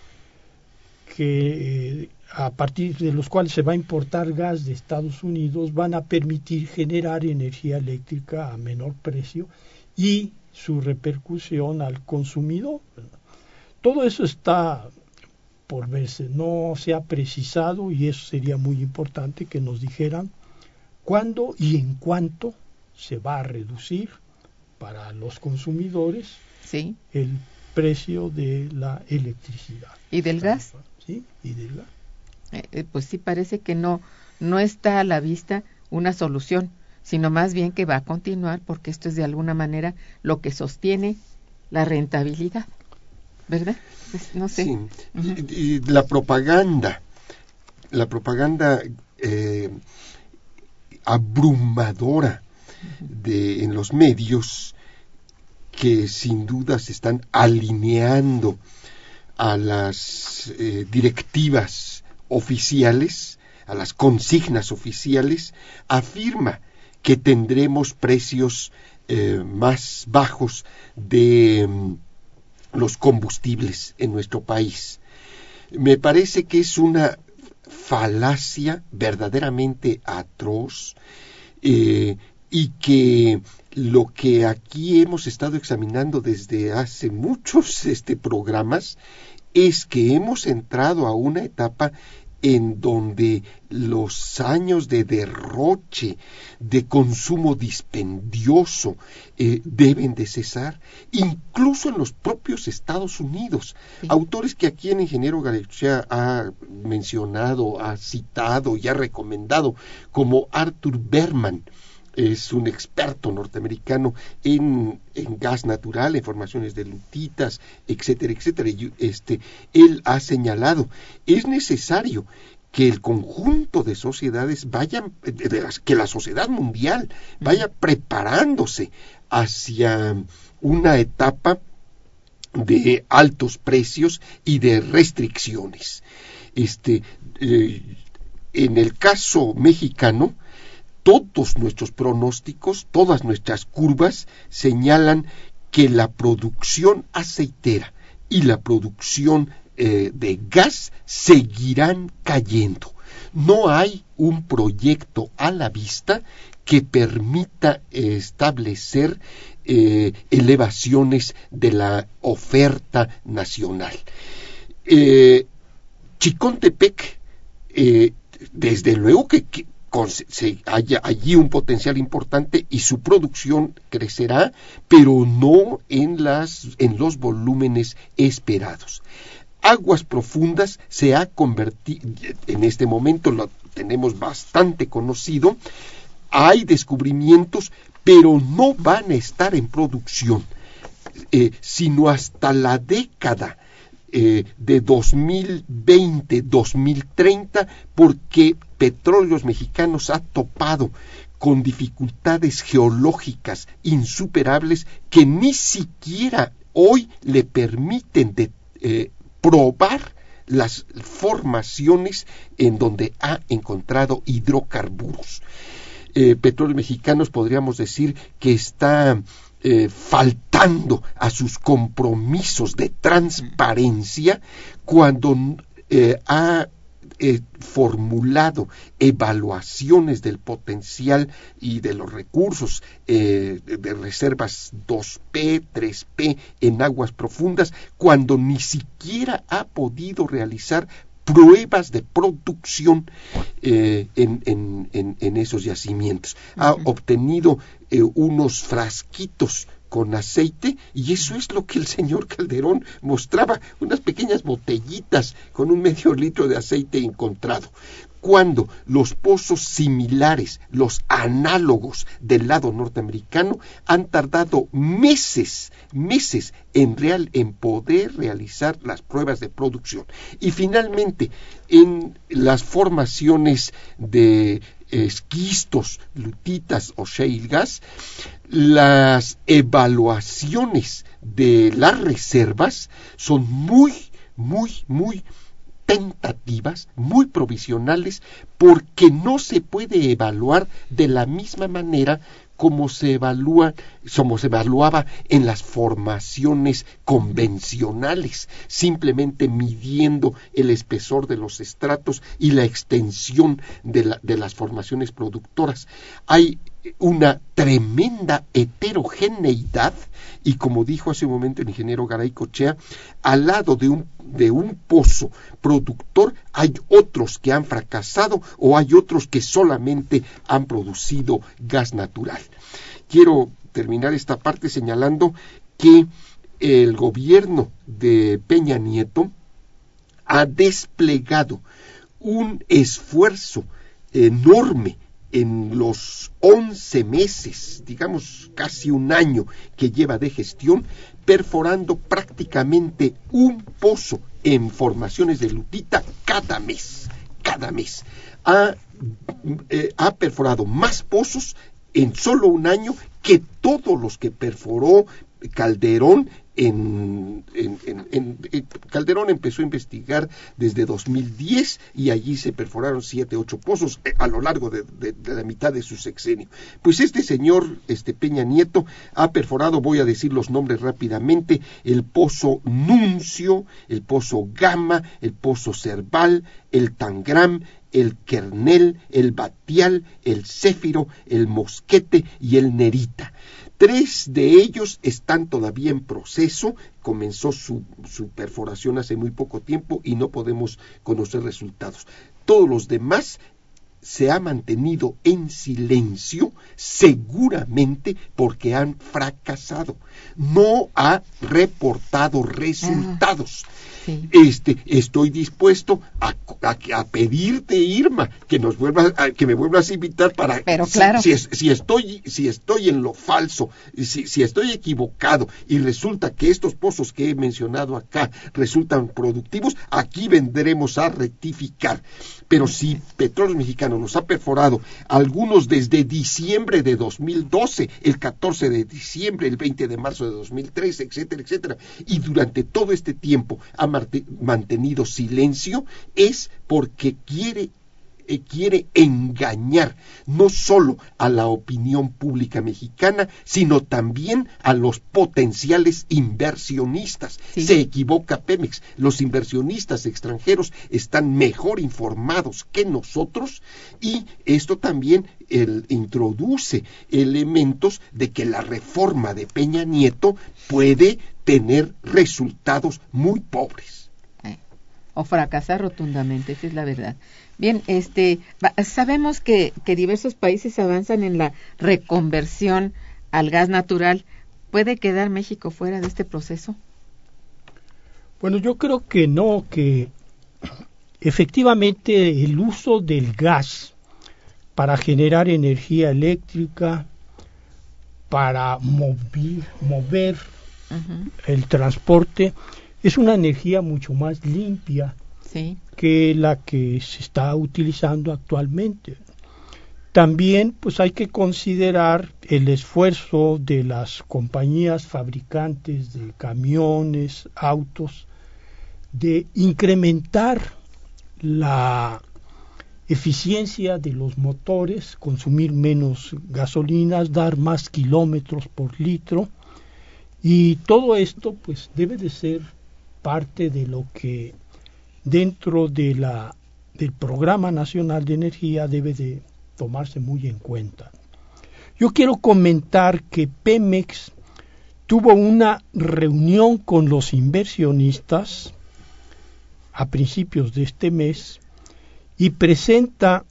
que a partir de los cuales se va a importar gas de Estados Unidos, van a permitir generar energía eléctrica a menor precio y su repercusión al consumidor. Todo eso está por verse, no se ha precisado, y eso sería muy importante que nos dijeran cuándo y en cuánto se va a reducir para los consumidores, ¿sí?, el precio de la electricidad. ¿Y del gas? Sí, y del gas. Pues sí, parece que no está a la vista una solución, sino más bien que va a continuar, porque esto es de alguna manera lo que sostiene la rentabilidad, ¿verdad? Pues, no sé. Sí. Uh-huh. Y la propaganda abrumadora en los medios, que sin duda se están alineando a las directivas oficiales, a las consignas oficiales, afirma que tendremos precios más bajos de los combustibles en nuestro país. Me parece que es una falacia verdaderamente atroz, y que lo que aquí hemos estado examinando desde hace muchos programas es que hemos entrado a una etapa en donde los años de derroche, de consumo dispendioso, deben de cesar, incluso en los propios Estados Unidos. Sí. Autores que aquí el ingeniero Garaicea ha mencionado, ha citado y ha recomendado, como Arthur Berman, es un experto norteamericano en gas natural, en formaciones de lutitas, etcétera, etcétera. Y él ha señalado, es necesario que el conjunto de sociedades que la sociedad mundial vaya preparándose hacia una etapa de altos precios y de restricciones. En el caso mexicano, todos nuestros pronósticos, todas nuestras curvas señalan que la producción aceitera y la producción de gas seguirán cayendo. No hay un proyecto a la vista que permita establecer elevaciones de la oferta nacional. Chicontepec, desde luego que haya allí un potencial importante y su producción crecerá, pero no en los volúmenes esperados. Aguas Profundas se ha convertido, en este momento lo tenemos bastante conocido, hay descubrimientos, pero no van a estar en producción, sino hasta la década de 2020-2030, porque Petróleos Mexicanos ha topado con dificultades geológicas insuperables que ni siquiera hoy le permiten probar las formaciones en donde ha encontrado hidrocarburos. Petróleos Mexicanos, podríamos decir que está faltando a sus compromisos de transparencia cuando ha formulado evaluaciones del potencial y de los recursos de reservas 2P, 3P en aguas profundas, cuando ni siquiera ha podido realizar pruebas de producción en esos yacimientos. Ha obtenido unos frasquitos con aceite, y eso es lo que el señor Calderón mostraba, unas pequeñas botellitas con un medio litro de aceite encontrado. Cuando los pozos similares, los análogos del lado norteamericano, han tardado meses en poder realizar las pruebas de producción. Y finalmente, en las formaciones de esquistos, lutitas o shale gas, las evaluaciones de las reservas son muy tentativas, muy provisionales, porque no se puede evaluar de la misma manera como se evaluaba en las formaciones convencionales, simplemente midiendo el espesor de los estratos y la extensión de las formaciones productoras. Hay una tremenda heterogeneidad, y como dijo hace un momento el ingeniero Garay Cochea, al lado de un pozo productor hay otros que han fracasado o hay otros que solamente han producido gas natural. Quiero terminar esta parte señalando que el gobierno de Peña Nieto ha desplegado un esfuerzo enorme en los 11 meses, digamos casi un año que lleva de gestión, perforando prácticamente un pozo en formaciones de lutita cada mes. Ha perforado más pozos en solo un año que todos los que perforó Calderón. Calderón empezó a investigar desde 2010 y allí se perforaron 7, 8 pozos a lo largo de la mitad de su sexenio. Pues este señor Peña Nieto ha perforado, voy a decir los nombres rápidamente, el pozo Nuncio, el pozo Gama, el pozo Cerval, el Tangram, el Kernel, el Batial, el Céfiro, el Mosquete y el Nerita. 3 de ellos están todavía en proceso, comenzó su perforación hace muy poco tiempo y no podemos conocer resultados. Todos los demás se ha mantenido en silencio, seguramente porque han fracasado. No ha reportado resultados. Sí. Estoy dispuesto a pedirte, Irma, que me vuelvas a invitar para. Pero claro. Si estoy en lo falso, si estoy equivocado y resulta que estos pozos que he mencionado acá resultan productivos, aquí vendremos a rectificar. Pero si Petróleos Mexicanos los ha perforado, algunos desde diciembre de 2012, el 14 de diciembre, el 20 de marzo de 2013, etcétera, etcétera, y durante todo este tiempo ha mantenido silencio, es porque quiere engañar no solo a la opinión pública mexicana, sino también a los potenciales inversionistas. Sí. Se equivoca Pemex. Los inversionistas extranjeros están mejor informados que nosotros, y esto también introduce elementos de que la reforma de Peña Nieto puede tener resultados muy pobres. O fracasar rotundamente, esa es la verdad. Bien, sabemos que diversos países avanzan en la reconversión al gas natural. ¿Puede quedar México fuera de este proceso? Bueno, yo creo que no, que efectivamente el uso del gas para generar energía eléctrica, para mover el transporte, es una energía mucho más limpia, sí, que la que se está utilizando actualmente. También pues hay que considerar el esfuerzo de las compañías fabricantes de camiones, autos, de incrementar la eficiencia de los motores, consumir menos gasolinas, dar más kilómetros por litro, y todo esto pues debe de ser parte de lo que dentro de la del Programa Nacional de Energía debe de tomarse muy en cuenta. Yo quiero comentar que Pemex tuvo una reunión con los inversionistas a principios de este mes y presenta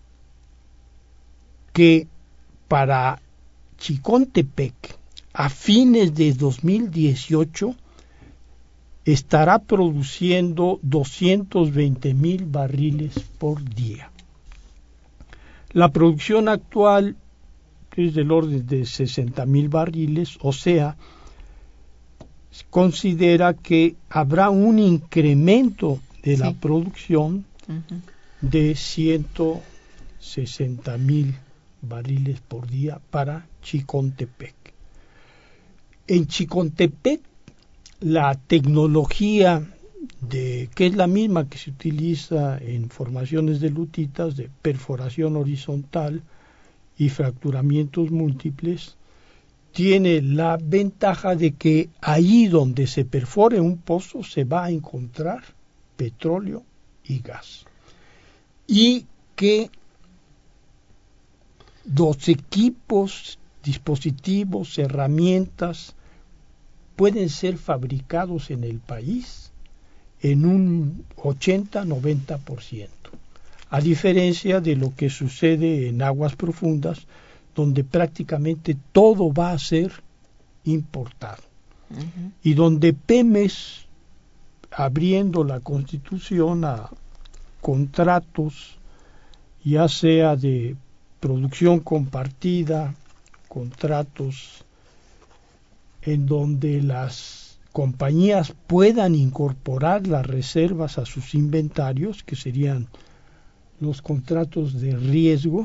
que para Chicontepec a fines de 2018 estará produciendo 220,000 barriles por día. La producción actual es del orden de 60,000 barriles, o sea, considera que habrá un incremento de la producción de 160,000 barriles por día para Chicontepec. En Chicontepec, la tecnología que es la misma que se utiliza en formaciones de lutitas, de perforación horizontal y fracturamientos múltiples, tiene la ventaja de que ahí donde se perfore un pozo se va a encontrar petróleo y gas. Y que los equipos, dispositivos, herramientas pueden ser fabricados en el país en un 80-90%, a diferencia de lo que sucede en aguas profundas, donde prácticamente todo va a ser importado. Y donde Pemex, abriendo la Constitución a contratos, ya sea de producción compartida, contratos en donde las compañías puedan incorporar las reservas a sus inventarios, que serían los contratos de riesgo,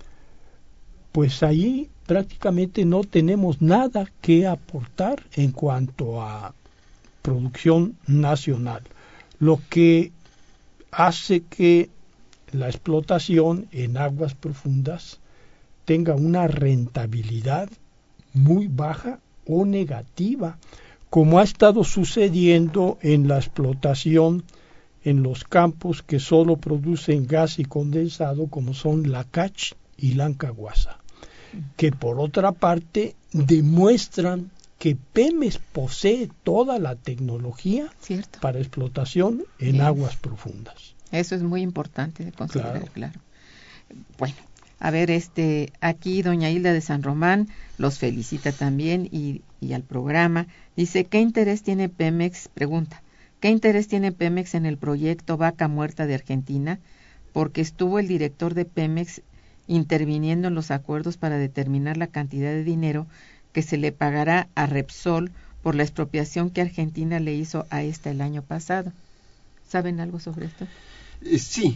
pues ahí prácticamente no tenemos nada que aportar en cuanto a producción nacional, lo que hace que la explotación en aguas profundas tenga una rentabilidad muy baja o negativa, como ha estado sucediendo en la explotación en los campos que solo producen gas y condensado, como son Lakach y Lancaguasa, que por otra parte demuestran que Pemex posee toda la tecnología para explotación en aguas profundas. Eso es muy importante de considerar, claro. Bueno, a ver, aquí doña Hilda de San Román los felicita también y al programa. Dice, ¿qué interés tiene Pemex? Pregunta, ¿qué interés tiene Pemex en el proyecto Vaca Muerta de Argentina? Porque estuvo el director de Pemex interviniendo en los acuerdos para determinar la cantidad de dinero que se le pagará a Repsol por la expropiación que Argentina le hizo a esta el año pasado. ¿Saben algo sobre esto? Sí,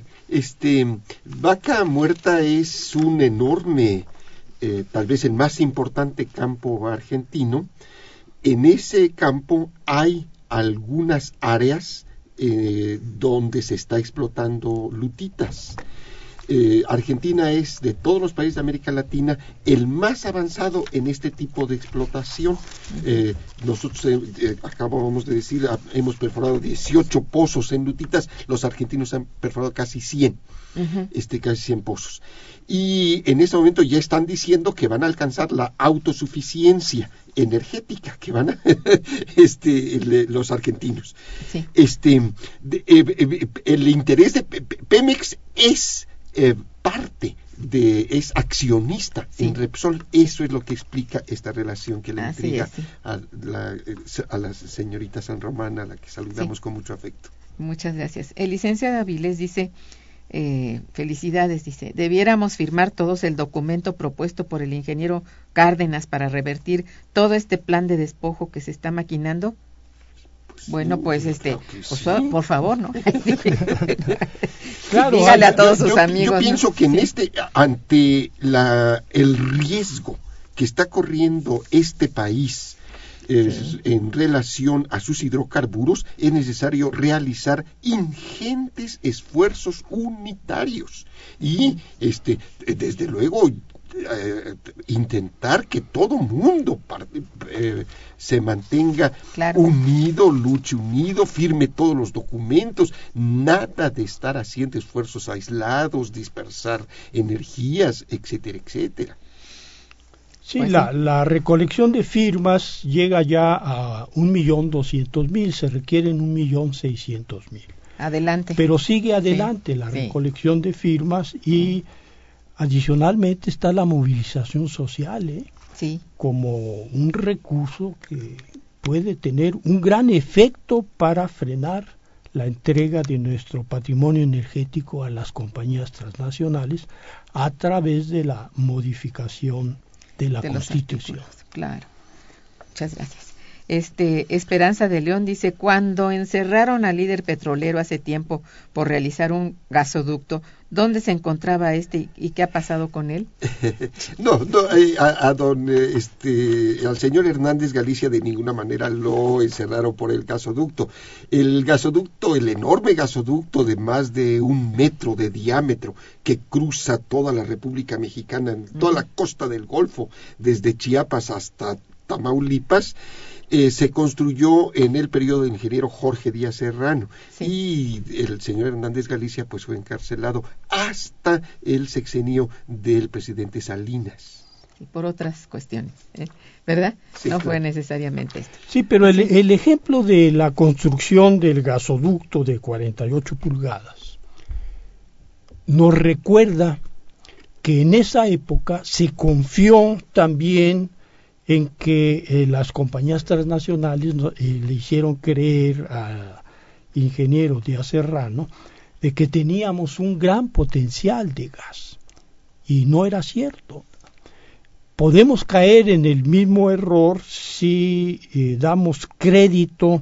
Vaca Muerta es un enorme, tal vez el más importante campo argentino. En ese campo hay algunas áreas donde se está explotando lutitas. Argentina es, de todos los países de América Latina, el más avanzado en este tipo de explotación. Nosotros acabamos de decir, hemos perforado 18 pozos en lutitas, los argentinos han perforado casi 100, casi 100 pozos. Y en este momento ya están diciendo que van a alcanzar la autosuficiencia energética, que van a los argentinos. Sí. El interés de Pemex es es accionista en Repsol. Eso es lo que explica esta relación que le intriga a la señorita San Román, a la que saludamos con mucho afecto. Muchas gracias. El licenciado Avilés dice, felicidades, dice, debiéramos firmar todos el documento propuesto por el ingeniero Cárdenas para revertir todo este plan de despojo que se está maquinando. Bueno, pues claro por favor, ¿no? Claro, dígale a todos sus amigos. Yo pienso que ante el riesgo que está corriendo este país en relación a sus hidrocarburos, es necesario realizar ingentes esfuerzos unitarios y desde luego intentar que todo mundo se mantenga Claro. unido, luche unido, firme todos los documentos, nada de estar haciendo esfuerzos aislados, dispersar energías, etcétera, etcétera. Sí, Pues la recolección de firmas llega ya a 1.200.000, se requieren 1.600.000. Adelante. Pero sigue adelante Sí, la sí. recolección de firmas y adicionalmente está la movilización social, Sí, como un recurso que puede tener un gran efecto para frenar la entrega de nuestro patrimonio energético a las compañías transnacionales a través de la modificación de la de los Constitución. artículos, claro. Muchas gracias. Esperanza de León dice, cuando encerraron al líder petrolero hace tiempo por realizar un gasoducto, ¿dónde se encontraba y qué ha pasado con él? Al señor Hernández Galicia de ninguna manera lo encerraron por el gasoducto. El enorme gasoducto de más de 1 metro de diámetro que cruza toda la República Mexicana, en toda la costa del Golfo, desde Chiapas hasta Tamaulipas, se construyó en el periodo del ingeniero Jorge Díaz Serrano, y el señor Hernández Galicia pues fue encarcelado hasta el sexenio del presidente Salinas. Y por otras cuestiones, ¿verdad? Sí, no claro. fue necesariamente esto. Sí, pero el ejemplo de la construcción del gasoducto de 48 pulgadas nos recuerda que en esa época se confió también en que las compañías transnacionales le hicieron creer al ingeniero Díaz Serrano de que teníamos un gran potencial de gas, y no era cierto. Podemos caer en el mismo error si damos crédito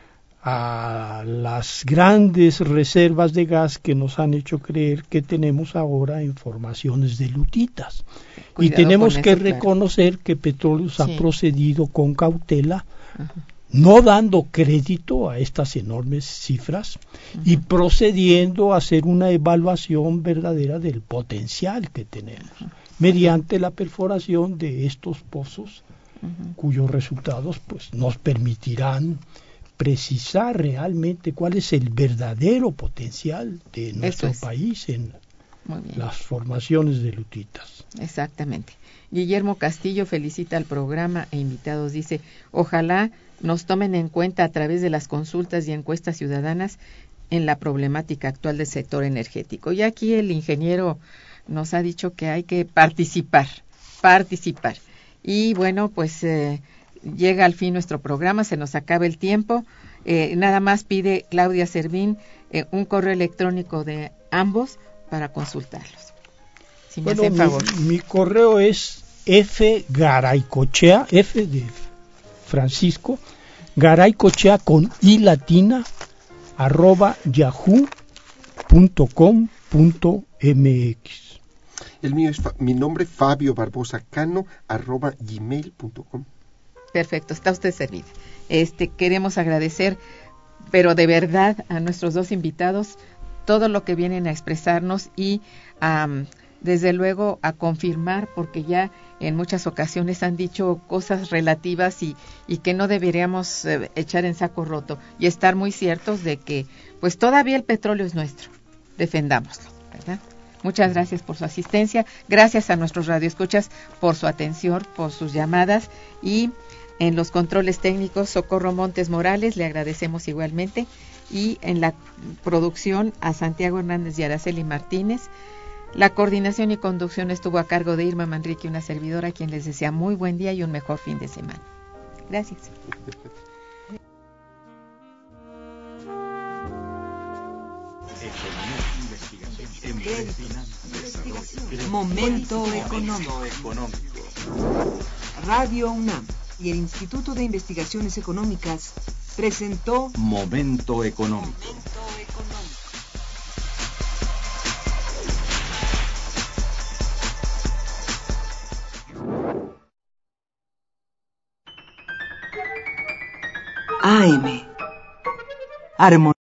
a las grandes reservas de gas que nos han hecho creer que tenemos ahora en formaciones de lutitas. Cuidado y tenemos con que eso, claro. reconocer que Petróleos ha Sí. procedido con cautela, Ajá. no dando crédito a estas enormes cifras y procediendo a hacer una evaluación verdadera del potencial que tenemos mediante la perforación de estos pozos, cuyos resultados pues nos permitirán precisar realmente cuál es el verdadero potencial de nuestro país en Muy bien. las formaciones de lutitas. Exactamente. Guillermo Castillo felicita al programa e invitados. Dice, ojalá nos tomen en cuenta a través de las consultas y encuestas ciudadanas en la problemática actual del sector energético. Y aquí el ingeniero nos ha dicho que hay que participar. Y bueno, pues llega al fin nuestro programa, se nos acaba el tiempo. Nada más pide Claudia Servín un correo electrónico de ambos para consultarlos. Si me hacen favor. Mi correo es fgaraycochea, F de Francisco, garaycochea con i latina, @yahoo.com.mx. El mío es mi nombre, Fabio Barbosa Cano, @gmail.com. Perfecto, está usted servida. Queremos agradecer, pero de verdad, a nuestros dos invitados todo lo que vienen a expresarnos y desde luego a confirmar, porque ya en muchas ocasiones han dicho cosas relativas y que no deberíamos echar en saco roto, y estar muy ciertos de que pues todavía el petróleo es nuestro, defendámoslo, ¿verdad? Muchas gracias por su asistencia, gracias a nuestros radioescuchas por su atención, por sus llamadas, y en los controles técnicos Socorro Montes Morales, le agradecemos igualmente, y en la producción a Santiago Hernández y Araceli Martínez. La coordinación y conducción estuvo a cargo de Irma Manrique, una servidora, a quien les desea muy buen día y un mejor fin de semana. Gracias. Momento económico. Radio UNAM y el Instituto de Investigaciones Económicas presentó Momento económico. AM. Armonía.